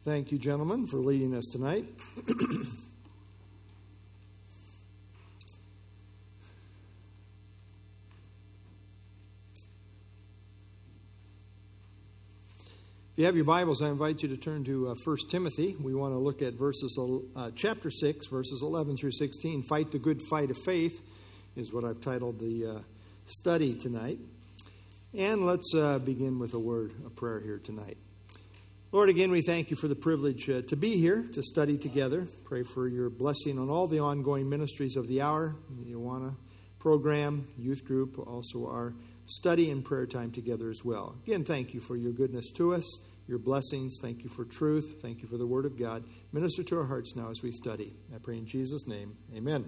Thank you, gentlemen, for leading us tonight. If you have your Bibles, I invite you to turn to 1 Timothy. We want to look at chapter 6, verses 11 through 16. Fight the good fight of faith is what I've titled the study tonight. And let's begin with a word of prayer here tonight. Lord, again, we thank you for the privilege to be here, to study together. Pray for your blessing on all the ongoing ministries of the hour, the Awana program, youth group, also our study and prayer time together as well. Again, thank you for your goodness to us, your blessings. Thank you for truth. Thank you for the Word of God. Minister to our hearts now as we study. I pray in Jesus' name. Amen.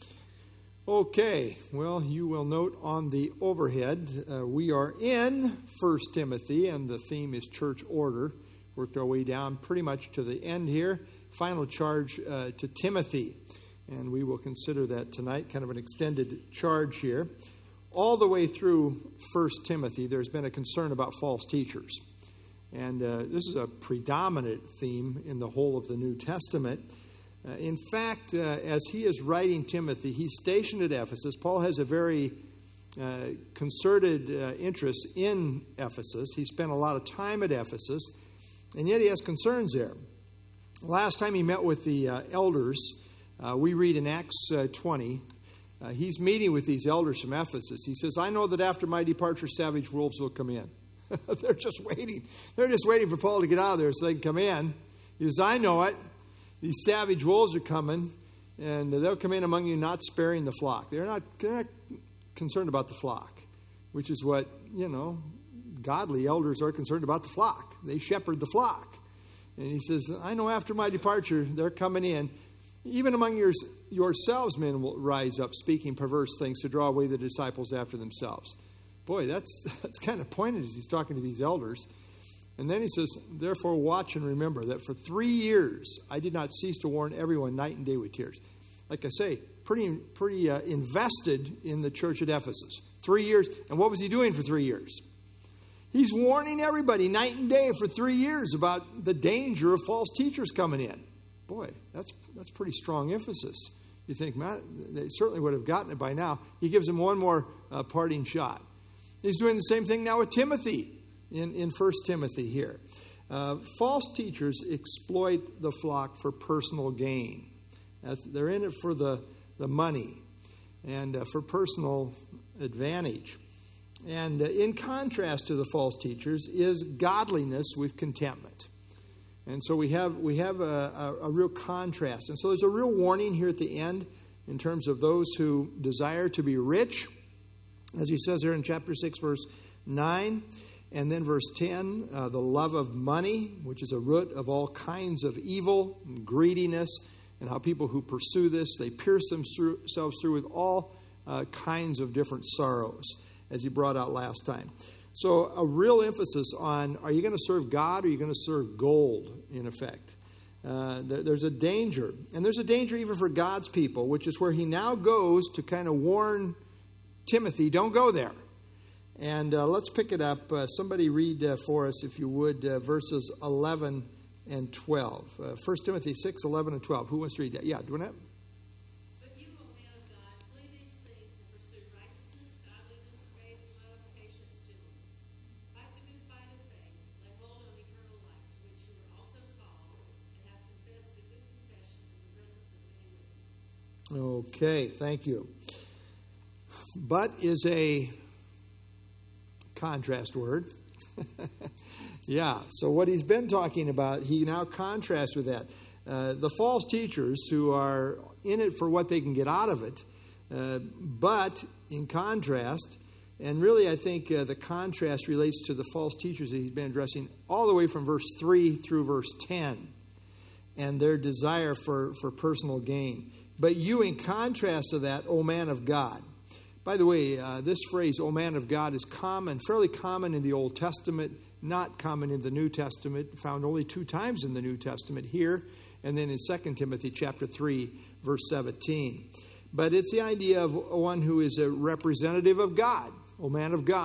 Okay, well, you will note on the overhead, we are in 1 Timothy, and the theme is church order. Worked our way down pretty much to the end here. Final charge to Timothy. And we will consider that tonight, kind of an extended charge here. All the way through 1 Timothy, there's been a concern about false teachers. And this is a predominant theme in the whole of the New Testament. In fact, as he is writing Timothy, he's stationed at Ephesus. Paul has a very concerted interest in Ephesus. He spent a lot of time at Ephesus. And yet he has concerns there. Last time he met with the elders, we read in Acts 20, he's meeting with these elders from Ephesus. He says, I know that after my departure, savage wolves will come in. They're just waiting. They're just waiting for Paul to get out of there so they can come in. He says, I know it. These savage wolves are coming, and they'll come in among you, not sparing the flock. They're not concerned about the flock, which is what, godly elders are concerned about the flock. They shepherd the flock. And he says, I know after my departure, they're coming in. Even among yourselves, men will rise up, speaking perverse things to draw away the disciples after themselves. Boy, that's kind of pointed as he's talking to these elders. And then he says, therefore watch and remember that for 3 years I did not cease to warn everyone night and day with tears. Like I say, pretty invested in the church at Ephesus. 3 years. And what was he doing for 3 years? He's warning everybody night and day for 3 years about the danger of false teachers coming in. Boy, that's pretty strong emphasis. You think, Matt, they certainly would have gotten it by now. He gives them one more parting shot. He's doing the same thing now with Timothy in 1 Timothy here. False teachers exploit the flock for personal gain. They're in it for the money and for personal advantage. And in contrast to the false teachers is godliness with contentment. And so we have a real contrast. And so there's a real warning here at the end in terms of those who desire to be rich, as he says there in chapter 6, verse 9. And then verse 10, the love of money, which is a root of all kinds of evil and greediness, and how people who pursue this, they pierce themselves through with all kinds of different sorrows, as he brought out last time. So a real emphasis on, are you going to serve God or are you going to serve gold, in effect? There's a danger. And there's a danger even for God's people, which is where he now goes to kind of warn Timothy, don't go there. And let's pick it up. Somebody read for us, if you would, verses 11 and 12. 1 Timothy 6, 11 and 12. Who wants to read that? Yeah, doing that? Okay, thank you. But is a contrast word. Yeah, so what he's been talking about, he now contrasts with that. The false teachers who are in it for what they can get out of it, but in contrast, and really I think the contrast relates to the false teachers that he's been addressing all the way from verse 3 through verse 10, and their desire for personal gain. But you, in contrast to that, O man of God. By the way, this phrase, O man of God, is common, fairly common in the Old Testament, not common in the New Testament, found only 2 times in the New Testament, here and then in 2 Timothy chapter 3, verse 17. But it's the idea of one who is a representative of God, O man of God.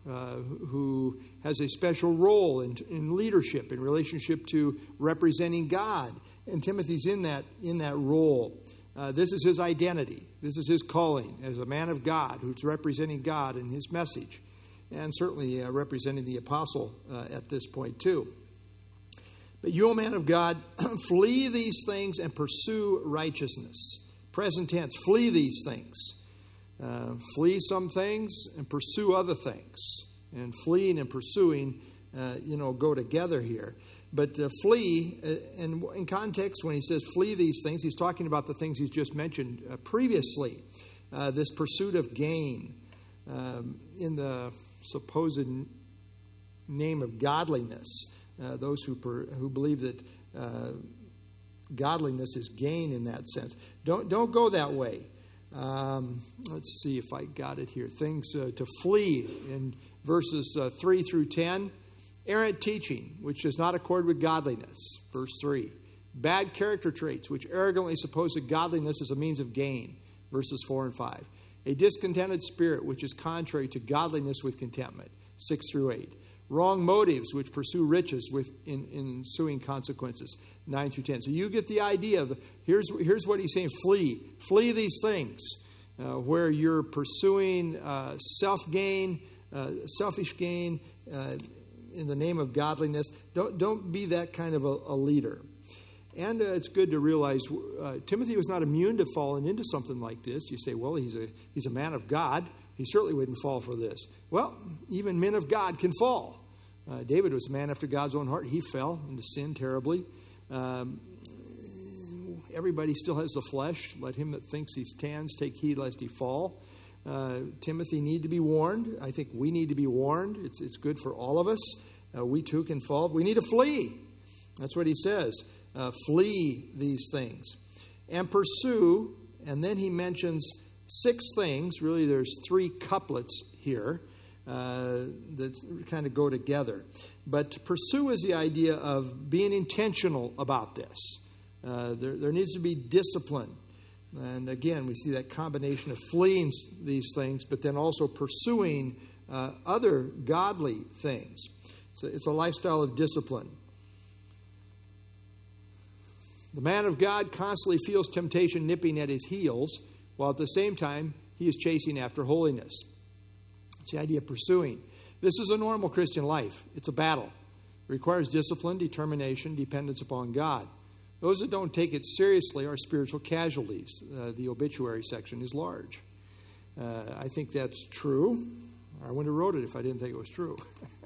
who has a special role in leadership, in relationship to representing God. And Timothy's in that role. This is his identity. This is his calling as a man of God who's representing God in his message, and certainly representing the apostle at this point too. But you, O man of God, flee these things and pursue righteousness. Present tense, flee these things. Flee some things and pursue other things. And fleeing and pursuing, go together here. But flee, and in context, when he says flee these things, he's talking about the things he's just mentioned previously. This pursuit of gain in the supposed name of godliness. Those who believe that godliness is gain in that sense. Don't go that way. Let's see if I got it here. Things to flee in verses 3 through 10. Errant teaching, which does not accord with godliness. Verse 3. Bad character traits, which arrogantly suppose that godliness is a means of gain. Verses 4 and 5. A discontented spirit, which is contrary to godliness with contentment. 6 through 8. Wrong motives, which pursue riches with ensuing consequences. 9 through 10. So you get the idea of here's what he's saying. Flee these things where you're pursuing self-gain, selfish gain in the name of godliness. Don't be that kind of a leader. And it's good to realize Timothy was not immune to falling into something like this. You say, well, he's a man of God. He certainly wouldn't fall for this. Well, even men of God can fall. David was a man after God's own heart. He fell into sin terribly. Everybody still has the flesh. Let him that thinks he stands take heed lest he fall. Timothy need to be warned. I think we need to be warned. It's good for all of us. We too can fall. We need to flee. That's what he says. Flee these things. And pursue. And then he mentions 6 things. Really, there's 3 couplets here that kind of go together. But pursue is the idea of being intentional about this. There needs to be discipline. And again, we see that combination of fleeing these things, but then also pursuing other godly things. So it's a lifestyle of discipline. The man of God constantly feels temptation nipping at his heels, while at the same time he is chasing after holiness. It's the idea of pursuing. This is a normal Christian life. It's a battle. It requires discipline, determination, dependence upon God. Those that don't take it seriously are spiritual casualties. The obituary section is large. I think that's true. I wouldn't have wrote it if I didn't think it was true.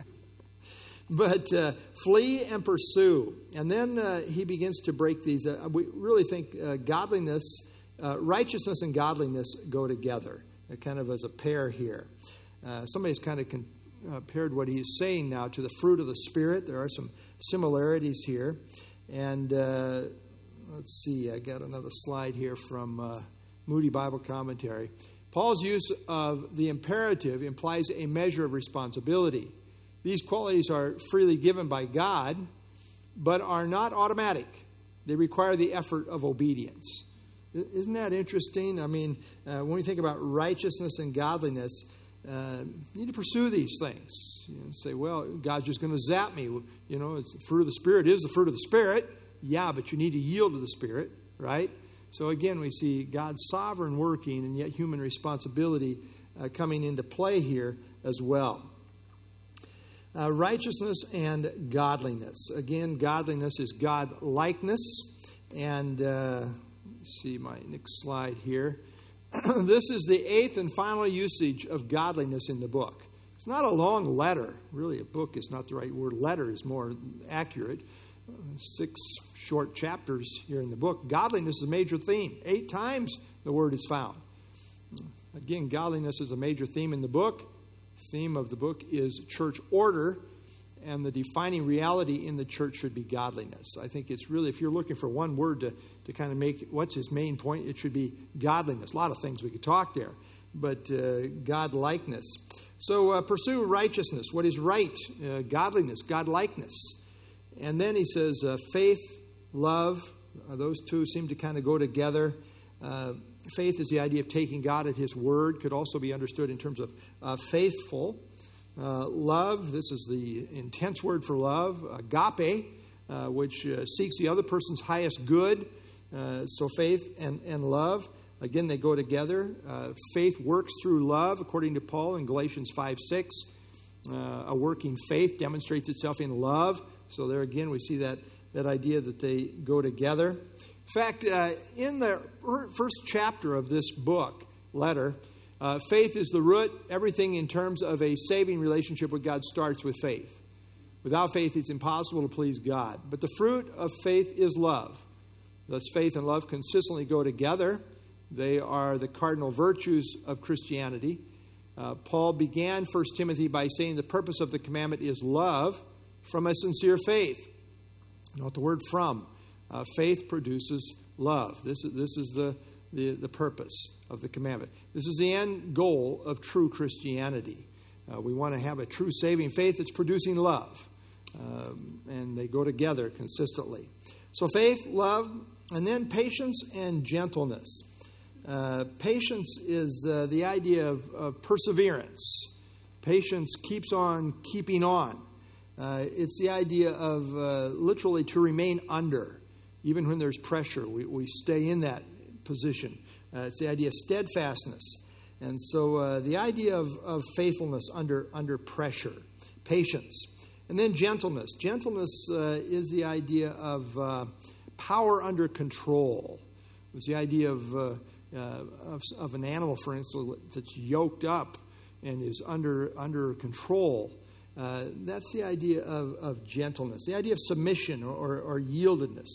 But flee and pursue. And then he begins to break these. We really think righteousness and godliness go together, kind of as a pair here. Somebody's kind of compared what he's saying now to the fruit of the Spirit. There are some similarities here. And let's see, I got another slide here from Moody Bible Commentary. Paul's use of the imperative implies a measure of responsibility. These qualities are freely given by God, but are not automatic. They require the effort of obedience. Isn't that interesting? I mean, when we think about righteousness and godliness, you need to pursue these things. Say, well, God's just going to zap me. It's the fruit of the Spirit is the fruit of the Spirit. Yeah, but you need to yield to the Spirit, right? So again, we see God's sovereign working and yet human responsibility coming into play here as well. Righteousness and godliness. Again, godliness is God-likeness. And let's see my next slide here. This is the 8th and final usage of godliness in the book. It's not a long letter. Really, a book is not the right word. Letter is more accurate. 6 short chapters here in the book. Godliness is a major theme. 8 times the word is found. Again, godliness is a major theme in the book. The theme of the book is church order, and the defining reality in the church should be godliness. I think it's really, if you're looking for one word to kind of make what's his main point, it should be godliness. A lot of things we could talk there, but God-likeness. So pursue righteousness. What is right? Godliness, God-likeness. And then he says faith, love. Those two seem to kind of go together. Faith is the idea of taking God at his word. Could also be understood in terms of faithful. Love, this is the intense word for love. Agape, which seeks the other person's highest good. So faith and love, again, they go together. Faith works through love, according to Paul in Galatians 5:6. A working faith demonstrates itself in love. So there again, we see that idea that they go together. In fact, in the first chapter of this letter, faith is the root. Everything in terms of a saving relationship with God starts with faith. Without faith, it's impossible to please God. But the fruit of faith is love. Thus, faith and love consistently go together. They are the cardinal virtues of Christianity. Paul began 1 Timothy by saying the purpose of the commandment is love from a sincere faith. Note the word from. Faith produces love. This is the purpose of the commandment. This is the end goal of true Christianity. We want to have a true saving faith that's producing love. And they go together consistently. So faith, love, and then patience and gentleness. Patience is the idea of perseverance. Patience keeps on keeping on. It's the idea of literally to remain under. Even when there's pressure, we stay in that position. It's the idea of steadfastness. And so the idea of faithfulness under pressure. Patience. And then gentleness. Gentleness is the idea of power under control. It's the idea of an animal, for instance, that's yoked up and is under control. That's the idea of gentleness, the idea of submission or yieldedness.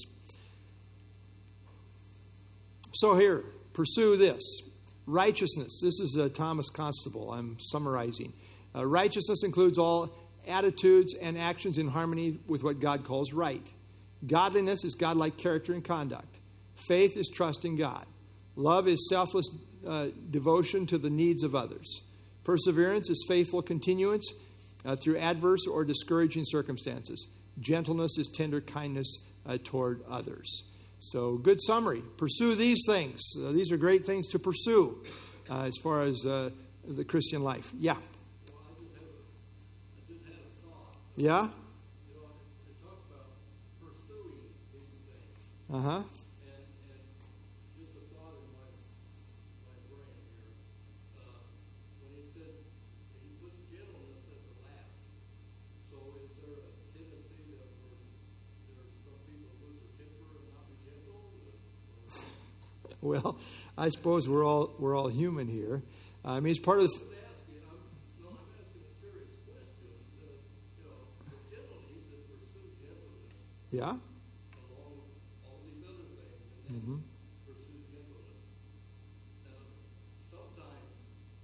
So here, pursue this. Righteousness. This is Thomas Constable. I'm summarizing. Righteousness includes all attitudes and actions in harmony with what God calls right. Godliness is godlike character and conduct. Faith is trust in God. Love is selfless devotion to the needs of others. Perseverance is faithful continuance through adverse or discouraging circumstances. Gentleness is tender kindness toward others. So, good summary. Pursue these things. These are great things to pursue as far as the Christian life. Yeah? Well, I just had a thought. Yeah? You know, it talks about pursuing these things. Uh-huh. And just a thought in my brain here. When he said, he puts gentleness at the last. So is there a tendency that there's some people lose their temper and not be gentle? Well, I suppose we're all human here. I mean, it's part of the... I'm asking a serious question. For gentle, he said pursue gentleness. Yeah? Along all these other things, and then pursue gentleness. Now, sometimes,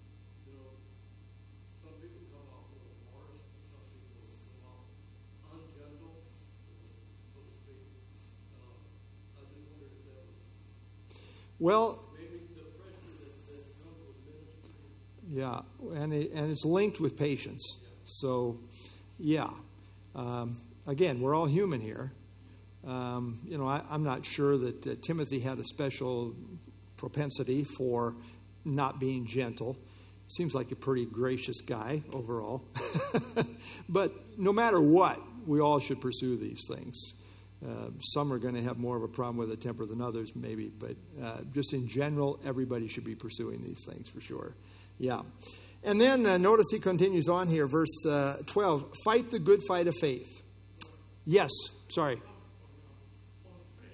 some people come off a little harsh, some people come off ungentle, so to speak. I just wondered if that was Well, maybe the pressure that comes with ministry. yeah, and it's linked with patience. So, yeah. Again, we're all human here. I'm not sure that Timothy had a special propensity for not being gentle. Seems like a pretty gracious guy overall. But no matter what, we all should pursue these things. Some are going to have more of a problem with a temper than others, maybe. But just in general, everybody should be pursuing these things for sure. Yeah. And then notice he continues on here, verse 12. Fight the good fight of faith. Yes. Sorry. On faith,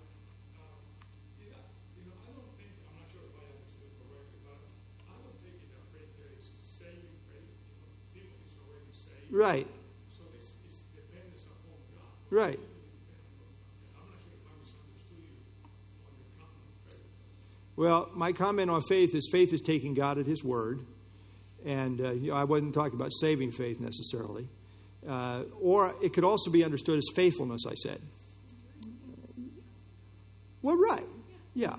I don't think, I'm not sure if I understood correctly, but I don't think that faith there is saving faith. Timothy's already saved. Right. So it's dependence upon God. Right. I'm not sure if I misunderstood you on the comment of faith. Well, my comment on faith is taking God at His word. And I wasn't talking about saving faith necessarily. Or it could also be understood as faithfulness, I said. Well, right. Yeah.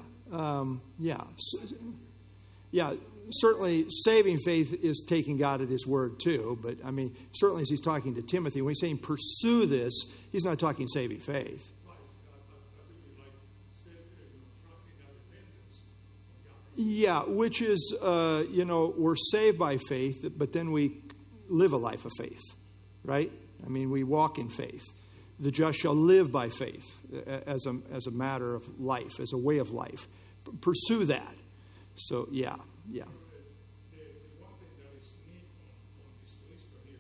Yeah. Certainly, saving faith is taking God at His word, too. But, I mean, certainly as he's talking to Timothy, when he's saying pursue this, he's not talking saving faith. Yeah, which is, we're saved by faith, but then we live a life of faith, right? I mean, we walk in faith. The just shall live by faith as a matter of life, as a way of life. Pursue that. So, yeah. The one thing that is neat on this list here,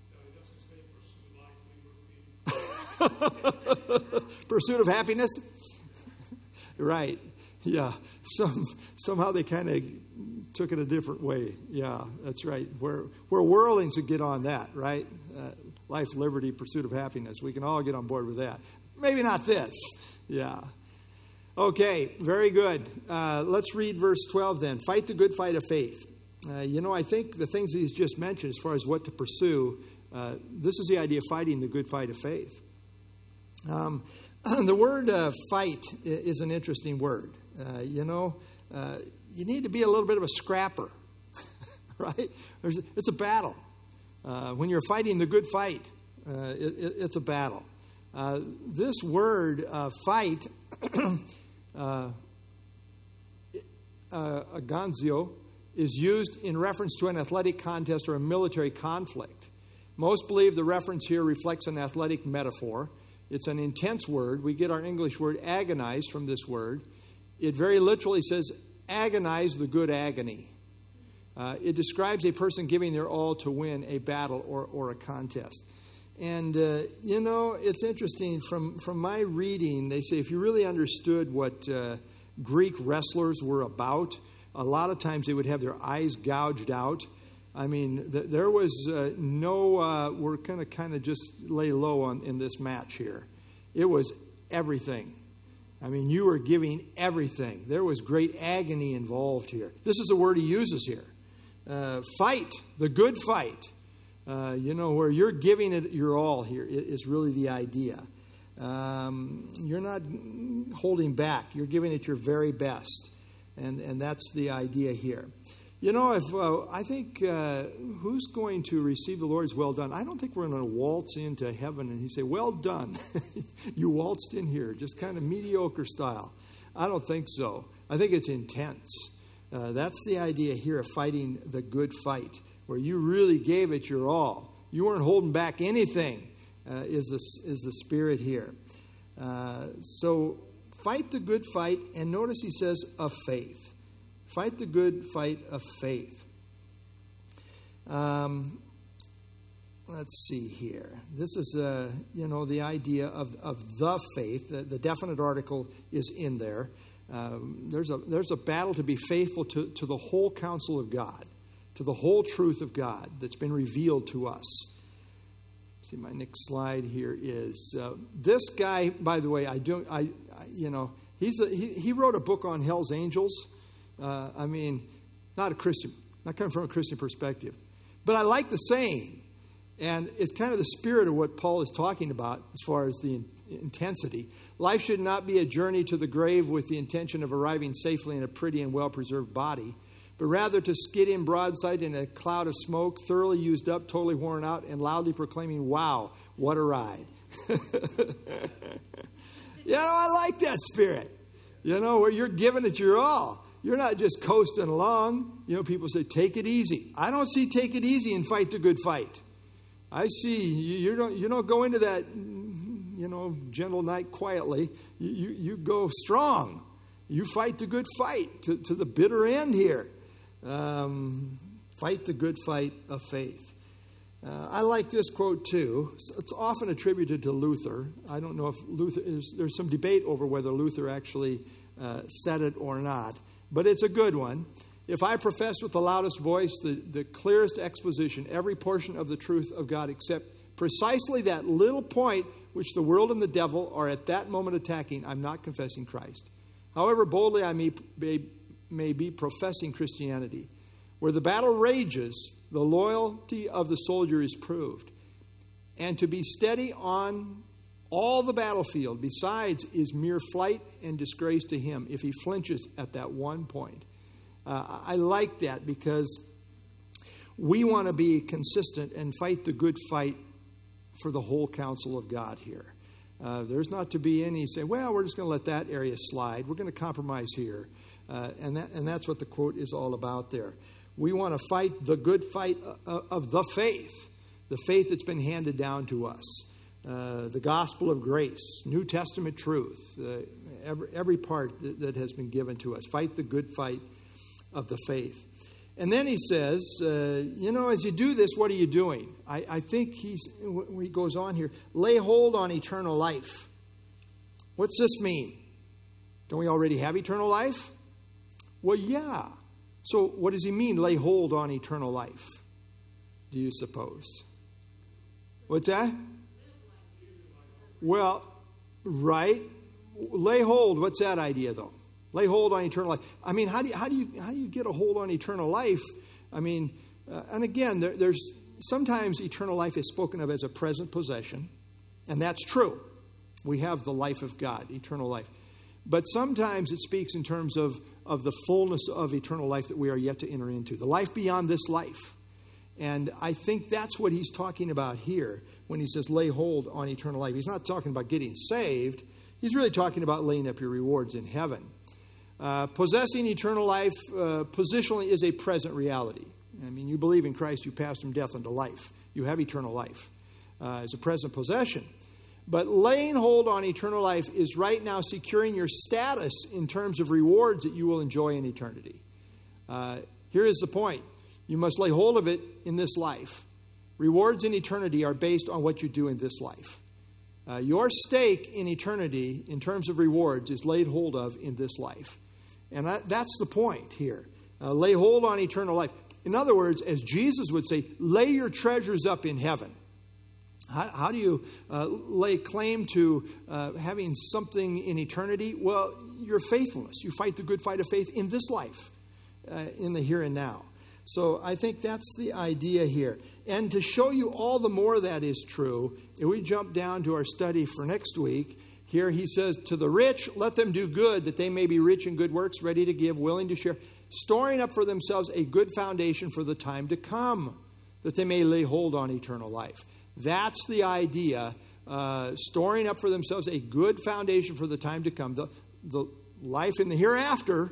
that it doesn't say pursue life, liberty. Pursuit of happiness? Right. Yeah. Somehow they kind of took it a different way. Yeah, that's right. Where worldlings would get on that, right? Life, liberty, pursuit of happiness. We can all get on board with that. Maybe not this. Yeah. Okay, very good. Let's read verse 12 then. Fight the good fight of faith. I think the things he's just mentioned as far as what to pursue, this is the idea of fighting the good fight of faith. The word fight is an interesting word. You need to be a little bit of a scrapper, right? It's a battle. When you're fighting the good fight, it's a battle. This word fight, agonzio, is used in reference to an athletic contest or a military conflict. Most believe the reference here reflects an athletic metaphor. It's an intense word. We get our English word agonize from this word. It very literally says agonize the good agony. It describes a person giving their all to win a battle or a contest. And, it's interesting. From my reading, they say if you really understood what Greek wrestlers were about, a lot of times they would have their eyes gouged out. I mean, there was we're going to kind of just lay low in this match here. It was everything. I mean, you were giving everything. There was great agony involved here. This is the word he uses here. Fight, the good fight. Where you're giving it your all here is really the idea. You're not holding back. You're giving it your very best. And that's the idea here. I think who's going to receive the Lord's well done? I don't think we're going to waltz into heaven and he say, well done. You waltzed in here, just kind of mediocre style. I don't think so. I think it's intense. That's the idea here of fighting the good fight, where you really gave it your all. You weren't holding back anything, is the spirit here. So fight the good fight, and notice he says of faith. Fight the good fight of faith. Let's see here. This is, the idea of the faith. The definite article is in there. There's a battle to be faithful to the whole counsel of God, to the whole truth of God that's been revealed to us. See, my next slide here is this guy. By the way, he wrote a book on Hell's Angels. Not a Christian, not coming from a Christian perspective, but I like the saying, and it's kind of the spirit of what Paul is talking about as far as the intensity. Life should not be a journey to the grave with the intention of arriving safely in a pretty and well-preserved body, but rather to skid in broadside in a cloud of smoke, thoroughly used up, totally worn out, and loudly proclaiming, wow, what a ride. I like that spirit, where you're giving it your all. You're not just coasting along. People say, take it easy. I don't see take it easy and fight the good fight. I see you don't go into that, gentle night quietly. You go strong. You fight the good fight to the bitter end here. Fight the good fight of faith. I like this quote too. It's often attributed to Luther. I don't know if there's some debate over whether Luther actually said it or not. But it's a good one. If I profess with the loudest voice the clearest exposition, every portion of the truth of God, except precisely that little point which the world and the devil are at that moment attacking, I'm not confessing Christ. However boldly I may be professing Christianity. Where the battle rages, the loyalty of the soldier is proved. And to be steady on all the battlefield, besides, is mere flight and disgrace to him if he flinches at that one point. I like that because we want to be consistent and fight the good fight for the whole counsel of God here. There's not to be any say, well, we're just going to let that area slide. We're going to compromise here. And that's what the quote is all about there. We want to fight the good fight of the faith that's been handed down to us. The gospel of grace, New Testament truth, every part that has been given to us. Fight the good fight of the faith. And then he says, as you do this, what are you doing? I think he goes on here, lay hold on eternal life. What's this mean? Don't we already have eternal life? Well, yeah. So what does he mean, lay hold on eternal life? Do you suppose? What's that? Well, right. Lay hold. What's that idea, though? Lay hold on eternal life. I mean, how do you get a hold on eternal life? I mean, and again, there's sometimes eternal life is spoken of as a present possession, and that's true. We have the life of God, eternal life. But sometimes it speaks in terms of the fullness of eternal life that we are yet to enter into, the life beyond this life. And I think that's what he's talking about here when he says lay hold on eternal life. He's not talking about getting saved. He's really talking about laying up your rewards in heaven. Possessing eternal life positionally is a present reality. I mean, you believe in Christ, you passed from death unto life. You have eternal life as a present possession. But laying hold on eternal life is right now securing your status in terms of rewards that you will enjoy in eternity. Here is the point. You must lay hold of it in this life. Rewards in eternity are based on what you do in this life. Your stake in eternity, in terms of rewards, is laid hold of in this life. And that's the point here. Lay hold on eternal life. In other words, as Jesus would say, lay your treasures up in heaven. How do you lay claim to having something in eternity? Well, your faithfulness. You fight the good fight of faith in this life, in the here and now. So I think that's the idea here. And to show you all the more that is true, if we jump down to our study for next week, here he says, to the rich, let them do good, that they may be rich in good works, ready to give, willing to share, storing up for themselves a good foundation for the time to come, that they may lay hold on eternal life. That's the idea, storing up for themselves a good foundation for the time to come, the life in the hereafter,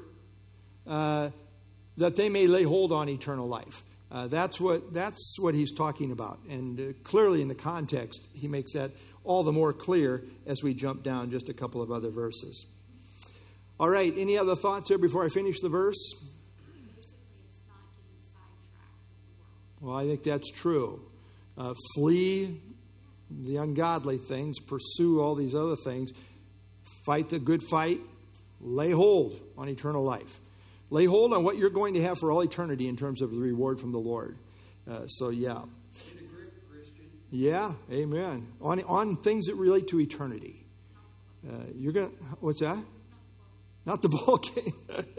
that they may lay hold on eternal life. That's what he's talking about. And clearly in the context, he makes that all the more clear as we jump down just a couple of other verses. All right, any other thoughts there before I finish the verse? Well, I think that's true. Flee the ungodly things, pursue all these other things, fight the good fight, lay hold on eternal life. Lay hold on what you're going to have for all eternity in terms of the reward from the Lord. Yeah, amen. On things that relate to eternity. You're going to, what's that? Not the ball game.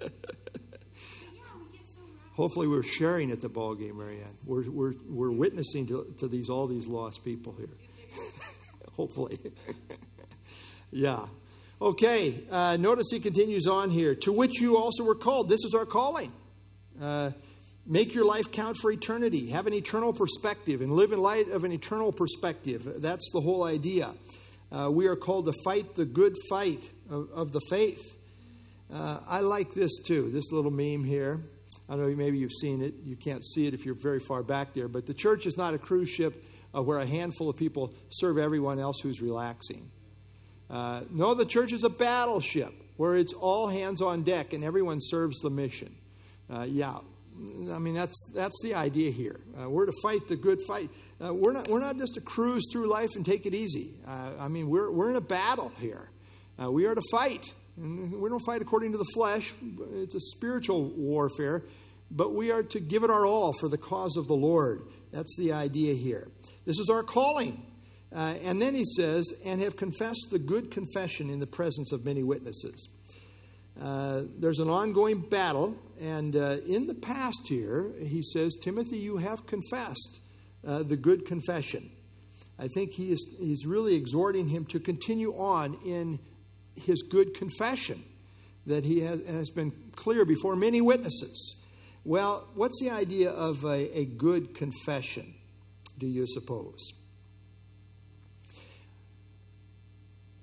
Hopefully we're sharing at the ball game, Marianne. We're witnessing to all these lost people here. Hopefully. Yeah. Okay. Notice he continues on here. To which you also were called. This is our calling. Make your life count for eternity. Have an eternal perspective and live in light of an eternal perspective. That's the whole idea. We are called to fight the good fight of the faith. I like this too. This little meme here. I know maybe you've seen it. You can't see it if you're very far back there. But the church is not a cruise ship where a handful of people serve everyone else who's relaxing. No, the church is a battleship where it's all hands on deck and everyone serves the mission. I mean, that's the idea here. We're to fight the good fight. We're not just to cruise through life and take it easy. I mean, we're in a battle here. We are to fight. And we don't fight according to the flesh. It's a spiritual warfare. But we are to give it our all for the cause of the Lord. That's the idea here. This is our calling. And then he says, and have confessed the good confession in the presence of many witnesses. There's an ongoing battle. And in the past here, he says, Timothy, you have confessed the good confession. I think he's really exhorting him to continue on in his good confession that he has been clear before many witnesses. Well, what's the idea of a good confession, do you suppose?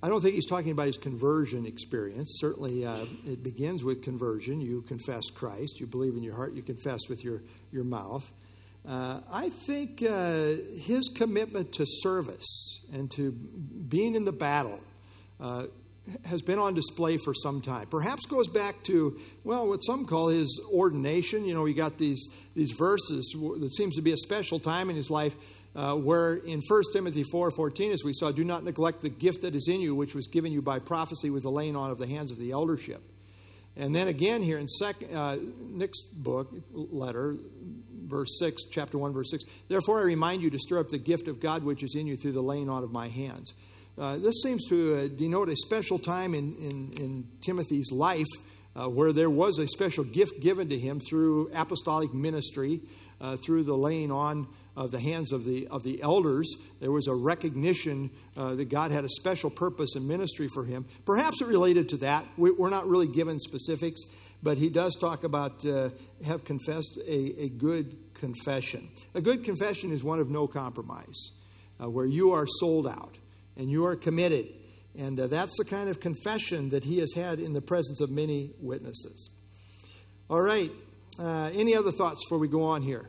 I don't think he's talking about his conversion experience. Certainly, it begins with conversion. You confess Christ. You believe in your heart. You confess with your mouth. I think his commitment to service and to being in the battle has been on display for some time. Perhaps goes back to, well, what some call his ordination. You know, he got these verses that seems to be a special time in his life where in 1 Timothy 4:14, as we saw, do not neglect the gift that is in you, which was given you by prophecy with the laying on of the hands of the eldership. And then again here in next book, letter, verse 6, chapter 1, verse 6, therefore I remind you to stir up the gift of God which is in you through the laying on of my hands. This seems to denote a special time in Timothy's life where there was a special gift given to him through apostolic ministry, through the laying on of the hands of the elders. There was a recognition that God had a special purpose and ministry for him. Perhaps it related to that. We're not really given specifics, but he does talk about have confessed a good confession. A good confession is one of no compromise, where you are sold out and you are committed. And that's the kind of confession that he has had in the presence of many witnesses. All right. Any other thoughts before we go on here?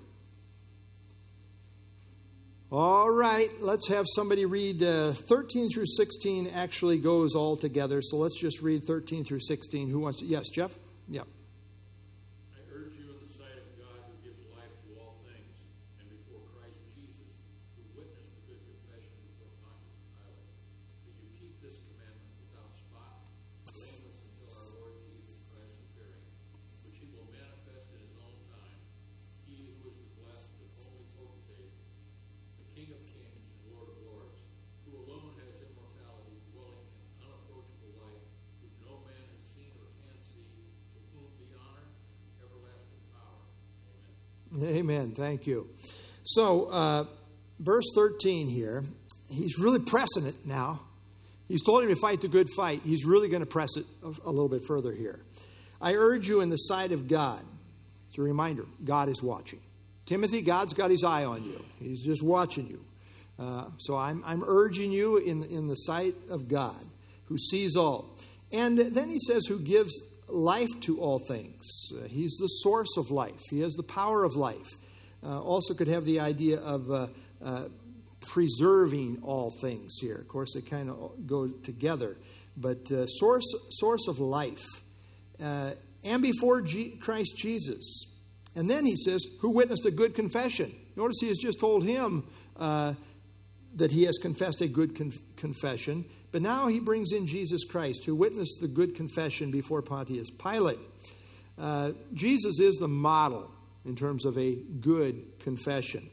All right. Let's have somebody read 13 through 16 actually goes all together. So let's just read 13 through 16. Who wants to? Yes, Jeff? Yeah. I urge you in the sight of God who gives life to all things, and before Christ Jesus, who witnessed the good confession before Pontius Pilate, that you keep this commandment without spot, blameless until our Lord Jesus Christ's appearing, which he will manifest in his own time. He who is the blessed and only potentate, the King of kings and Lord of lords, who alone has immortality, dwelling in unapproachable light, whom no man has seen or can see, to whom be honor and everlasting power. Amen. Amen. Thank you. So, verse 13 here, he's really pressing it now. He's told him to fight the good fight. He's really going to press it a little bit further here. I urge you in the sight of God. It's a reminder, God is watching. Timothy, God's got his eye on you. He's just watching you. So I'm urging you in the sight of God, who sees all. And then he says, who gives life to all things. He's the source of life. He has the power of life. Also could have the idea of preserving all things here. Of course, they kind of go together. But source of life. And before Christ Jesus. And then he says, who witnessed a good confession. Notice he has just told him that he has confessed a good confession. But now he brings in Jesus Christ, who witnessed the good confession before Pontius Pilate. Jesus is the model in terms of a good confession.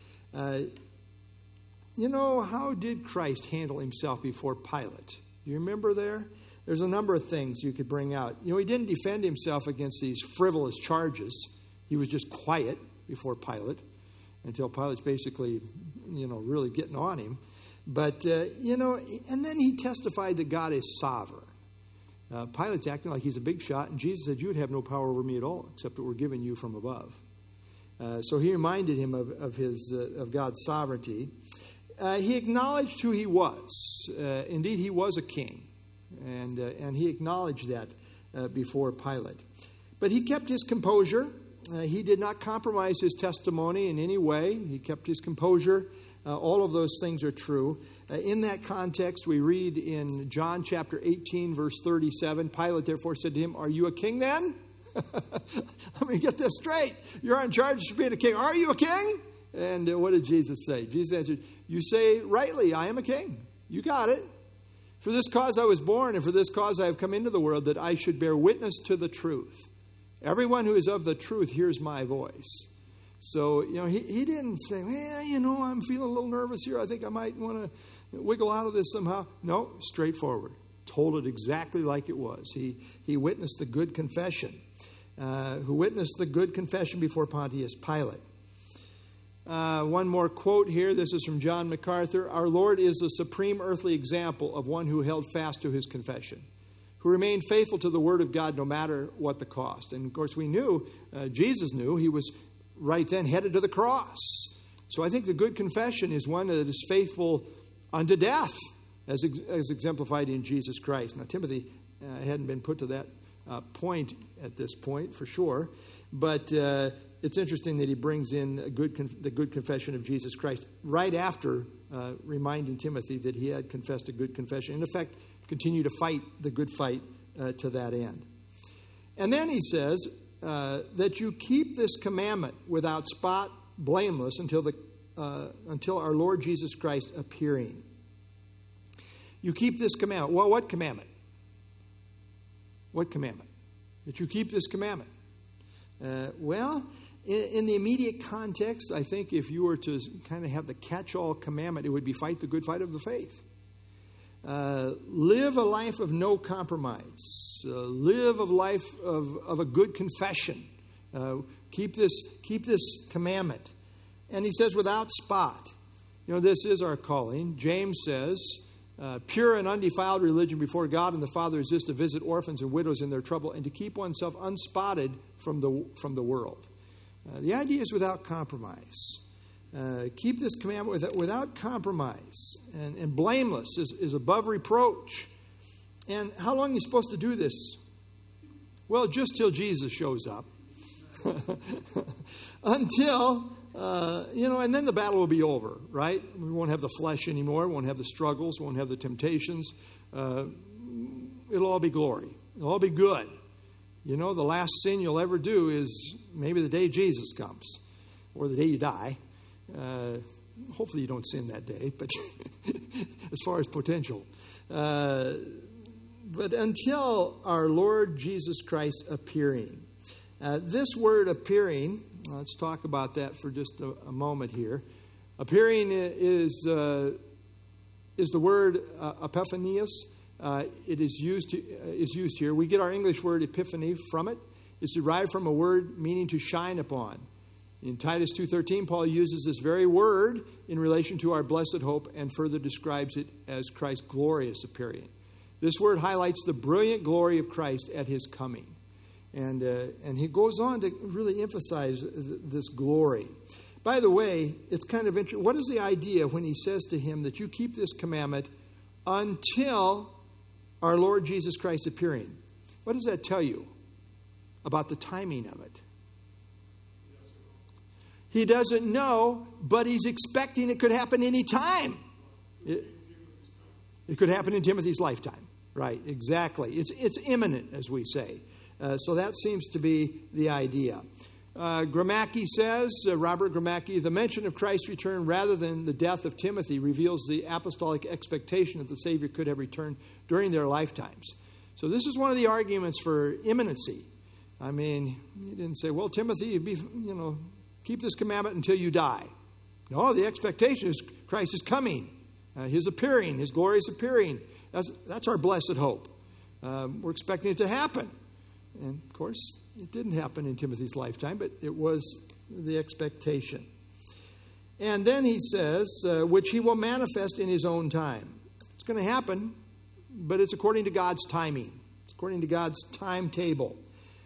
How did Christ handle himself before Pilate? Do you remember there? There's a number of things you could bring out. He didn't defend himself against these frivolous charges. He was just quiet before Pilate until Pilate's basically, really getting on him. But, and then he testified that God is sovereign. Pilate's acting like he's a big shot, and Jesus said, you would have no power over me at all, except that we're given you from above. So he reminded him of God's sovereignty. He acknowledged who he was. Indeed, he was a king. And he acknowledged that before Pilate. But he kept his composure. He did not compromise his testimony in any way. He kept his composure. All of those things are true. In that context, we read in John chapter 18, verse 37, Pilate therefore said to him, are you a king then? Let me get this straight. You're in charge of being a king. Are you a king? And what did Jesus say? Jesus answered, you say rightly, I am a king. You got it. For this cause I was born, and for this cause I have come into the world, that I should bear witness to the truth. Everyone who is of the truth hears my voice. So, he didn't say, I'm feeling a little nervous here. I think I might want to wiggle out of this somehow. No, straightforward. Told it exactly like it was. He witnessed the good confession. Who witnessed the good confession before Pontius Pilate. One more quote here. This is from John MacArthur. Our Lord is the supreme earthly example of one who held fast to his confession, who remained faithful to the word of God no matter what the cost. And, of course, we knew, Jesus knew, he was right then headed to the cross. So I think the good confession is one that is faithful unto death. as exemplified in Jesus Christ. Now, Timothy hadn't been put to that point at this point, for sure. But it's interesting that he brings in the good confession of Jesus Christ right after reminding Timothy that he had confessed a good confession. In effect, continue to fight the good fight to that end. And then he says that you keep this commandment without spot, blameless, until our Lord Jesus Christ appearing. You keep this commandment. Well, what commandment? What commandment? That you keep this commandment. Well, in the immediate context, I think if you were to kind of have the catch-all commandment, it would be fight the good fight of the faith. Live a life of no compromise. Live a life of a good confession. Keep this commandment. And he says without spot. This is our calling. James says, pure and undefiled religion before God and the Father is this, to visit orphans and widows in their trouble and to keep oneself unspotted from the world. The idea is without compromise. Keep this commandment without compromise. And blameless is above reproach. And how long are you supposed to do this? Well, just till Jesus shows up. Until, and then the battle will be over, right? We won't have the flesh anymore. We won't have the struggles. We won't have the temptations. It'll all be glory. It'll all be good. The last sin you'll ever do is maybe the day Jesus comes or the day you die. Hopefully you don't sin that day, but as far as potential. But until our Lord Jesus Christ appearing. This word appearing, let's talk about that for just a moment here. Appearing is the word epiphanius. It is used here. We get our English word epiphany from it. It's derived from a word meaning to shine upon. In Titus 2:13, Paul uses this very word in relation to our blessed hope and further describes it as Christ's glorious appearing. This word highlights the brilliant glory of Christ at his coming. And he goes on to really emphasize this glory. By the way, it's kind of interesting. What is the idea when he says to him that you keep this commandment until our Lord Jesus Christ appearing? What does that tell you about the timing of it? He doesn't know, but he's expecting it could happen any time. It could happen in Timothy's lifetime. Right, exactly. It's imminent, as we say. So that seems to be the idea. Gramacki says, Robert Gramacki, the mention of Christ's return rather than the death of Timothy reveals the apostolic expectation that the Savior could have returned during their lifetimes. So this is one of the arguments for imminency. I mean, he didn't say, well, Timothy, keep this commandment until you die. No, the expectation is Christ is coming. His appearing, his glorious appearing. That's our blessed hope. We're expecting it to happen. And, of course, it didn't happen in Timothy's lifetime, but it was the expectation. And then he says, which he will manifest in his own time. It's going to happen, but it's according to God's timing. It's according to God's timetable.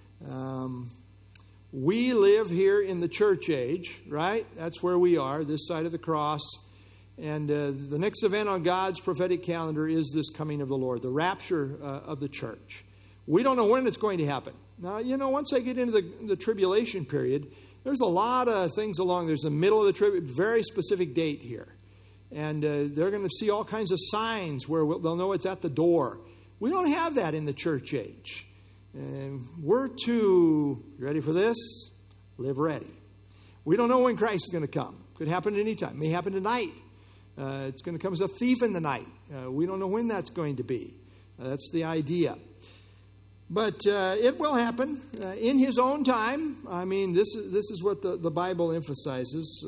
We live here in the church age, right? That's where we are, this side of the cross. And the next event on God's prophetic calendar is this coming of the Lord, the rapture of the church. We don't know when it's going to happen. Now, once I get into the tribulation period, there's a lot of things along. There's the middle of the tribulation, very specific date here. And they're going to see all kinds of signs where they'll know it's at the door. We don't have that in the church age. And we're to, ready for this? Live ready. We don't know when Christ is going to come. Could happen at any time. It may happen tonight. It's going to come as a thief in the night. We don't know when that's going to be. That's the idea. But it will happen in his own time. I mean, this is what the Bible emphasizes.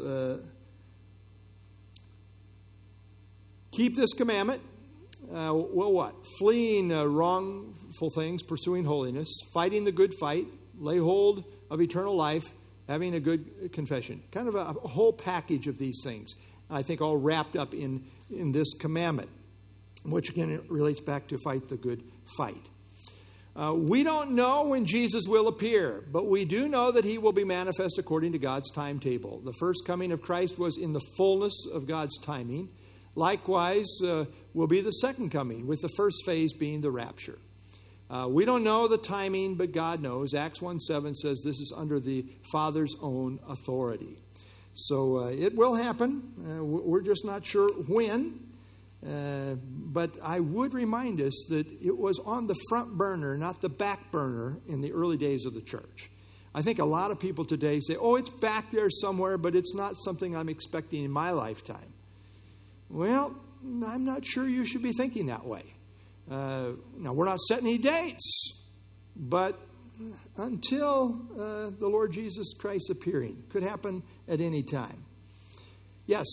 Keep this commandment. Well, what? Fleeing wrongful things, pursuing holiness, fighting the good fight, lay hold of eternal life, having a good confession. Kind of a whole package of these things, I think, all wrapped up in this commandment, which again relates back to fight the good fight. We don't know when Jesus will appear, but we do know that he will be manifest according to God's timetable. The first coming of Christ was in the fullness of God's timing. Likewise will be the second coming, with the first phase being the rapture. We don't know the timing, but God knows. Acts 1:7 says this is under the Father's own authority. So it will happen. We're just not sure when. But I would remind us that it was on the front burner, not the back burner, in the early days of the church. I think a lot of people today say, oh, it's back there somewhere, but it's not something I'm expecting in my lifetime. Well, I'm not sure you should be thinking that way. Now, we're not setting any dates, but until the Lord Jesus Christ appearing, could happen at any time. Yes?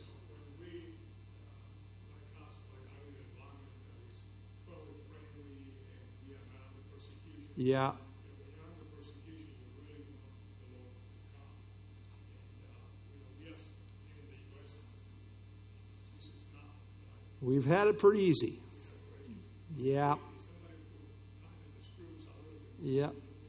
Yeah. We've had it pretty easy. Yeah. Yeah.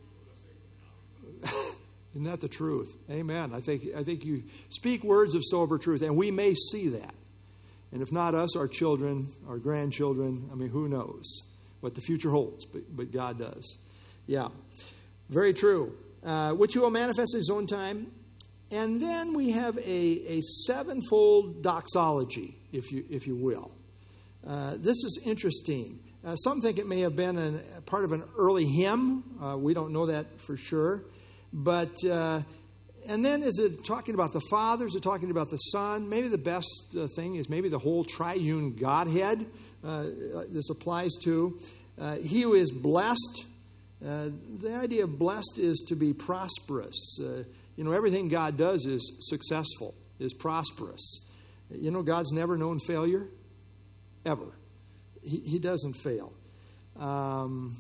Isn't that the truth? Amen. I think you speak words of sober truth, and we may see that. And if not us, our children, our grandchildren, I mean, who knows what the future holds, but God does. Yeah. Very true. Which he will manifest in his own time. And then we have a sevenfold doxology, if you will. This is interesting. Some think it may have been part of an early hymn. We don't know that for sure. But, and then is it talking about the Father? Is it talking about the Son? Maybe the best thing is maybe the whole triune Godhead this applies to. He who is blessed. The idea of blessed is to be prosperous. Everything God does is successful, is prosperous. God's never known failure. Ever. He doesn't fail. Psalm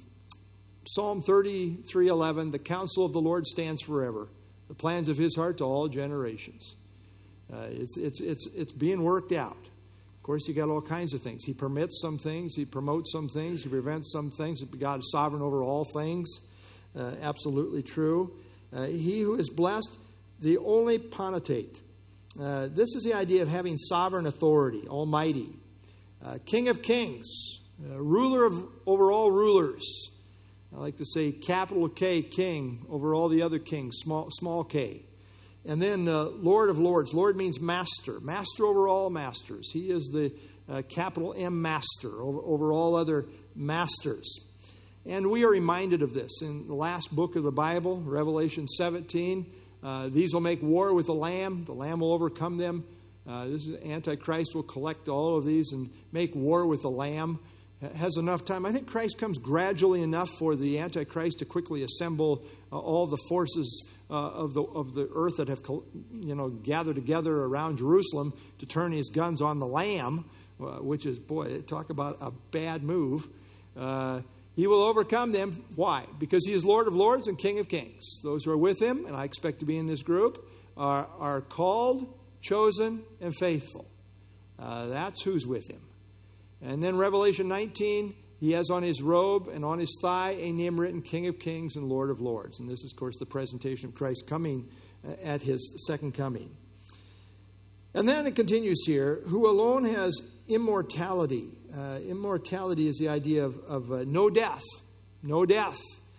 33:11, the counsel of the Lord stands forever, the plans of his heart to all generations. It's being worked out. Of course, you got all kinds of things. He permits some things. He promotes some things. He prevents some things. God is sovereign over all things. Absolutely true. He who is blessed, the only potentate. This is the idea of having sovereign authority, almighty. King of kings, ruler over all rulers. I like to say capital K, king, over all the other kings, small k. And then Lord of lords. Lord means master. Master over all masters. He is the capital M master over all other masters. And we are reminded of this in the last book of the Bible, Revelation 17. These will make war with the Lamb. The Lamb will overcome them. This is Antichrist will collect all of these and make war with the Lamb. Has enough time. I think Christ comes gradually enough for the Antichrist to quickly assemble all the forces of the earth that have gathered together around Jerusalem to turn his guns on the Lamb, which is, boy, talk about a bad move. He will overcome them. Why? Because he is Lord of lords and King of kings. Those who are with him, and I expect to be in this group, are called, chosen, and faithful. That's who's with him. And then Revelation 19, he has on his robe and on his thigh a name written, King of Kings and Lord of Lords. And this is, of course, the presentation of Christ coming at his second coming. And then it continues here, who alone has immortality. Immortality is the idea of no death. No death.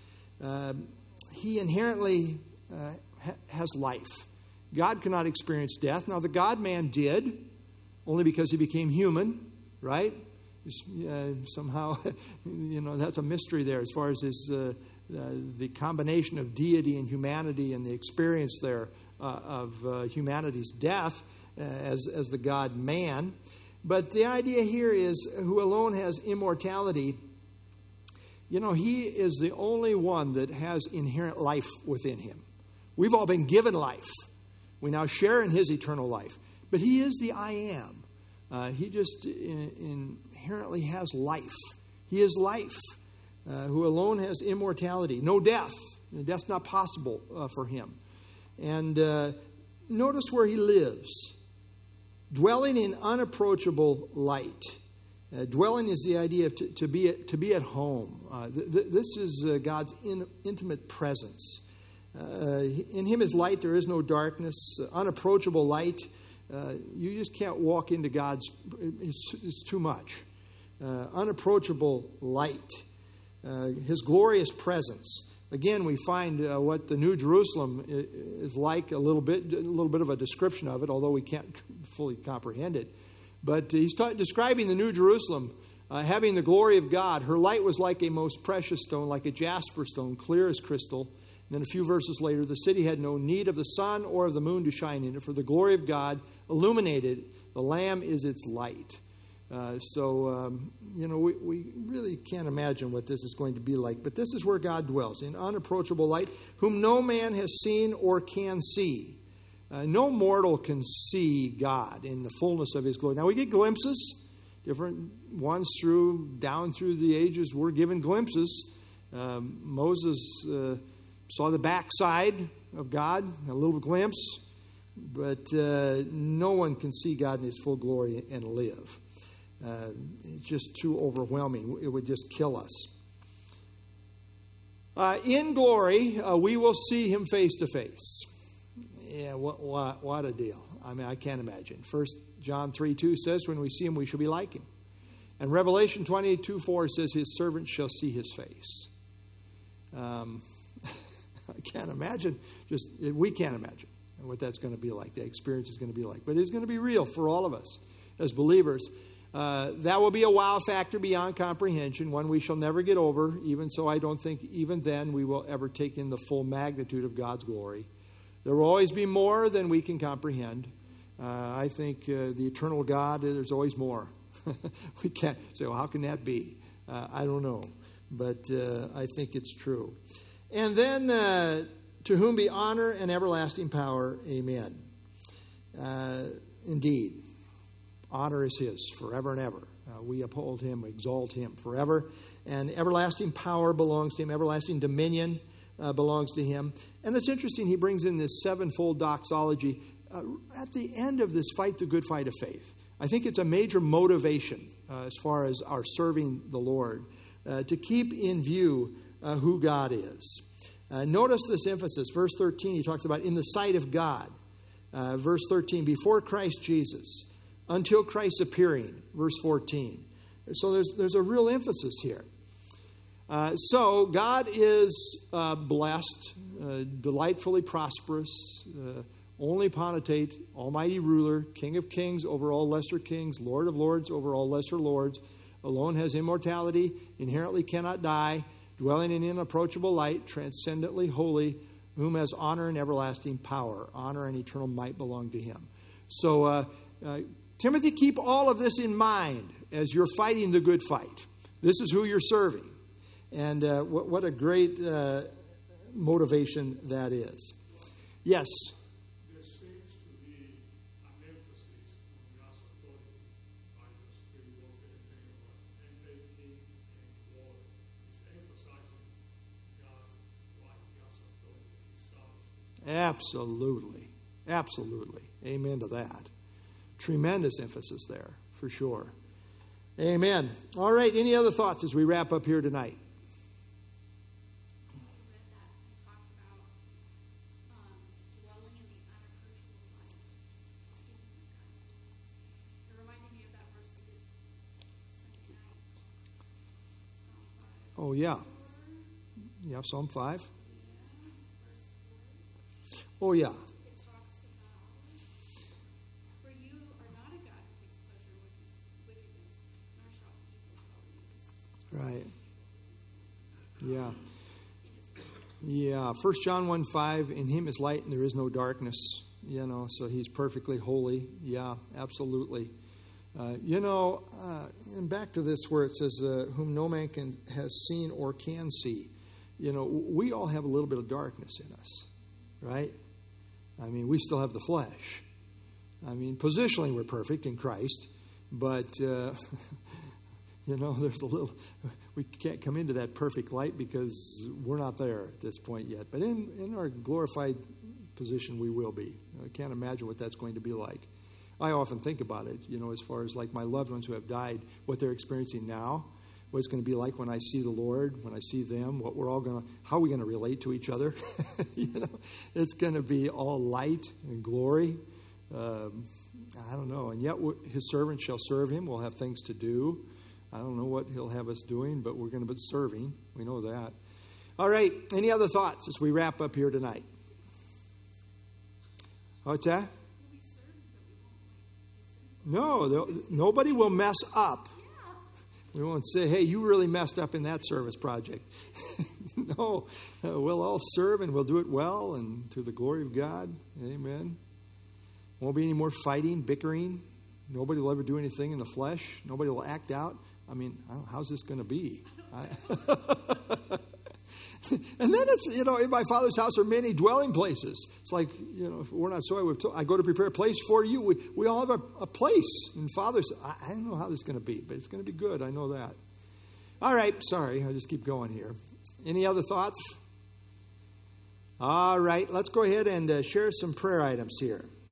He inherently has life. God cannot experience death. Now, the God-man did, only because he became human, right? Somehow, that's a mystery there as far as the combination of deity and humanity and the experience there of humanity's death as the God-man. But the idea here is who alone has immortality. He is the only one that has inherent life within him. We've all been given life. We now share in his eternal life. But he is the I am. He just inherently has life. He is life, who alone has immortality. No death. Death's not possible for him. And notice where he lives. Dwelling in unapproachable light. Dwelling is the idea of to be at home. This is God's intimate presence. In him is light, there is no darkness. Unapproachable light. You just can't walk into God's, it's too much. Unapproachable light. His glorious presence. Again, we find what the New Jerusalem is like a little bit of a description of it, although we can't fully comprehend it. But he's describing the New Jerusalem having the glory of God. Her light was like a most precious stone, like a jasper stone, clear as crystal. And then a few verses later, the city had no need of the sun or of the moon to shine in it, for the glory of God illuminated it. The Lamb is its light. We really can't imagine what this is going to be like. But this is where God dwells, in unapproachable light, whom no man has seen or can see. No mortal can see God in the fullness of his glory. Now, we get glimpses, different ones down through the ages. We're given glimpses. Moses saw the backside of God, a little glimpse. But no one can see God in his full glory and live. It's just too overwhelming. It would just kill us. In glory, we will see him face to face. Yeah, what a deal. I mean, I can't imagine. 1 John 3:2 says, when we see him, we shall be like him. And Revelation 22:4 says, his servants shall see his face. I can't imagine. We can't imagine what that's going to be like, the experience is going to be like. But it's going to be real for all of us as believers. That will be a wow factor beyond comprehension, one we shall never get over. Even so, I don't think even then we will ever take in the full magnitude of God's glory. There will always be more than we can comprehend. I think the eternal God, there's always more. We can't say, well, how can that be? I don't know. But I think it's true. And then, to whom be honor and everlasting power. Amen. Indeed. Honor is his forever and ever. We uphold him, we exalt him forever. And everlasting power belongs to him. Everlasting dominion belongs to him. And it's interesting, he brings in this sevenfold doxology at the end of this fight, the good fight of faith. I think it's a major motivation as far as our serving the Lord, to keep in view who God is. Notice this emphasis. Verse 13, he talks about in the sight of God. Verse 13, before Christ Jesus, until Christ's appearing. Verse 14. So there's a real emphasis here. So God is blessed, delightfully prosperous, omnipotent, almighty ruler, King of kings over all lesser kings, Lord of lords over all lesser lords, alone has immortality, inherently cannot die, dwelling in unapproachable light, transcendently holy, whom has honor and everlasting power. Honor and eternal might belong to him. So, Timothy, keep all of this in mind as you're fighting the good fight. This is who you're serving. And what a great motivation that is. Yes? There seems to be an emphasis on God's authority by those three words that are saying about entity and glory. It's emphasizing God's right, God's authority, his sovereignty. Absolutely. Absolutely. Amen to that. Tremendous emphasis there, for sure. Amen. All right, any other thoughts as we wrap up here tonight? Oh, yeah. Yeah, Psalm 5. Oh, yeah. Right. Yeah. Yeah. 1 John 1:5, in him is light and there is no darkness. So he's perfectly holy. Yeah, absolutely. And back to this where it says, whom no man has seen or can see. We all have a little bit of darkness in us, right? I mean, we still have the flesh. I mean, positionally we're perfect in Christ, but, there's a little, we can't come into that perfect light because we're not there at this point yet. But in our glorified position, we will be. I can't imagine what that's going to be like. I often think about it, as far as like my loved ones who have died, what they're experiencing now, what it's going to be like when I see the Lord, when I see them, how are we going to relate to each other? It's going to be all light and glory. I don't know. And yet his servants shall serve him. We'll have things to do. I don't know what he'll have us doing, but we're going to be serving. We know that. All right. Any other thoughts as we wrap up here tonight? What's that? No, nobody will mess up. We won't say, hey, you really messed up in that service project. No, we'll all serve and we'll do it well and to the glory of God. Amen. Won't be any more fighting, bickering. Nobody will ever do anything in the flesh. Nobody will act out. I mean, how's this going to be? And then it's, in my Father's house are many dwelling places. It's like, if we're not so, I go to prepare a place for you. We all have a place in Father's. I don't know how this is going to be, but it's going to be good. I know that. All right. Sorry. I'll just keep going here. Any other thoughts? All right. Let's go ahead and share some prayer items here.